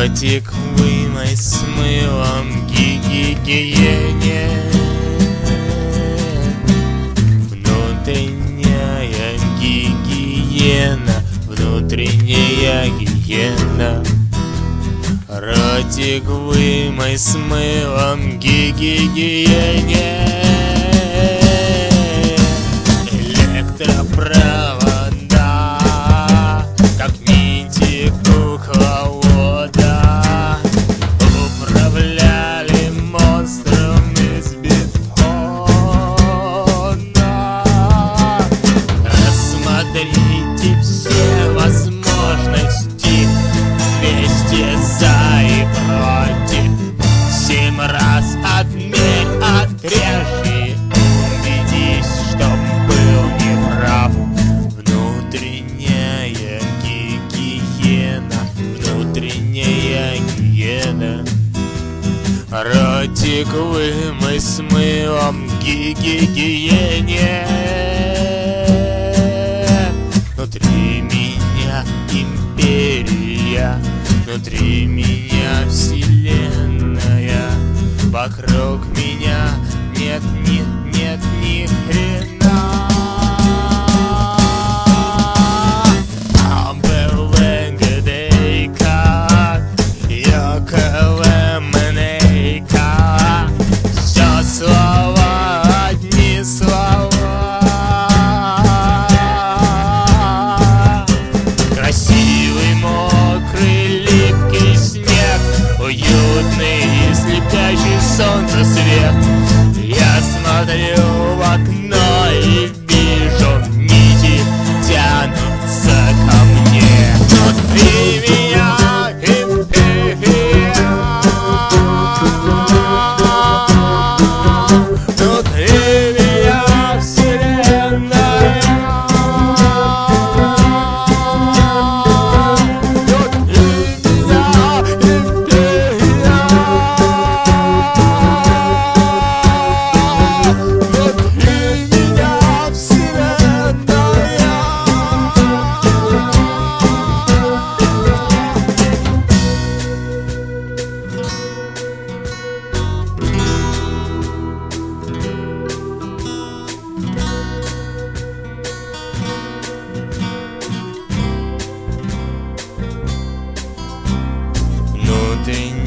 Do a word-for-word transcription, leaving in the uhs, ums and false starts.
Ротик вымой с мылом, гигиене. Внутренняя гигиена, внутренняя гигиена. Ротик вымой с мылом, гигиене. Электропровода, как нити кукловода, управляли монстром из бетона. Рассмотрите все возможности, двести за и против. Семь раз отмерь, отрежь и убедись, что был неправ. Внутренняя гигиена, внутренняя гигиена. Ротик вымой с мылом, гигиене. Внутри меня империя, внутри меня вселенная. Вокруг меня нет, нет, нет ни хрена. Амбелвенгдейка, йоколэмэнейка. Все слова, одни слова. Красивый, мокрый, липкий снег, уютный и слепящий солнце свет. Я смотрю в окно и вижу, нити тянутся ко мне. Внутри меня империя, внутри меня вселенная. Внутри меня империя, внутри меня вселенная. Внутренняя